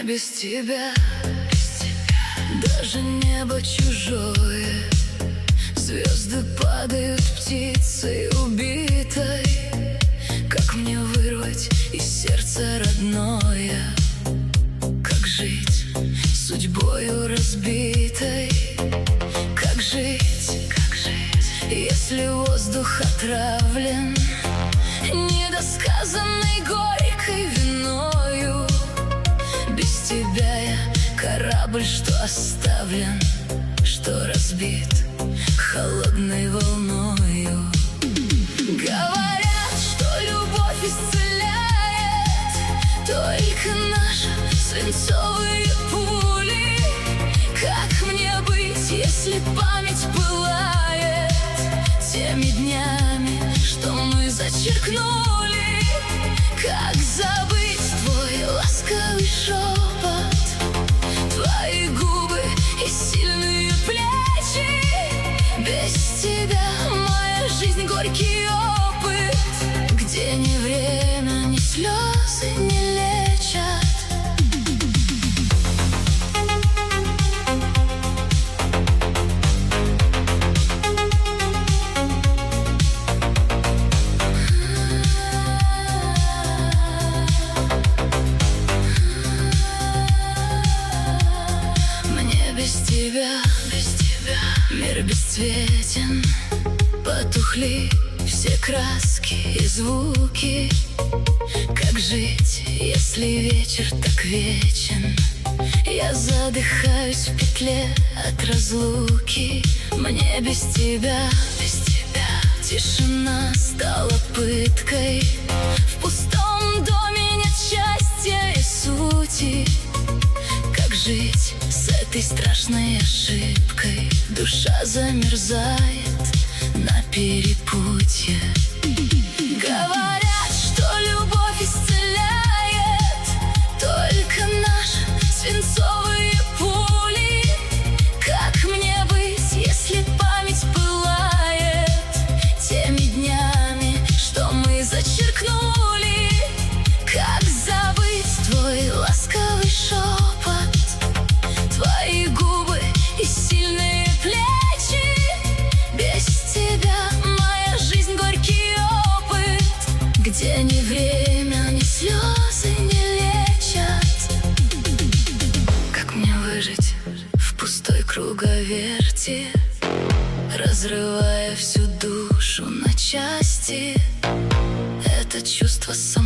Мне без тебя, даже небо чужое. Звезды падают птицей убитой. Как мне вырвать из сердца родное? Как жить судьбою разбитой? Как жить, если воздух отравлен недосказанной горькой виною? Без тебя я корабль, что оставлен, что разбит холодной волною. Говорят, что любовь исцеляет, только наши свинцовые пули. Как мне быть, если память пылает теми днями, что мы зачеркнули? Как забыть твой ласковый шепот, твои губы и сильные плечи? Без тебя моя жизнь горький опыт, где ни время, ни слезы не лечат. Без тебя мир бесцветен, потухли все краски и звуки. Как жить, если вечер так вечен? Я задыхаюсь в петле от разлуки. Мне без тебя тишина стала пыткой. В пустом доме нет счастья и сути. Как жить с этой страшной ошибкой? Душа замерзает на перепутье. Говорят, что любовь исцеляет, только наши свинцовые пули. Как мне быть, если память пылает теми днями, что мы зачеркнули? Как забыть твой ласковый шепот, твои губы и сильные плечи? Без тебя моя жизнь горький опыт, где ни время, ни слезы не лечат. Как мне выжить в пустой круговерти, разрывая всю душу на части? Это чувство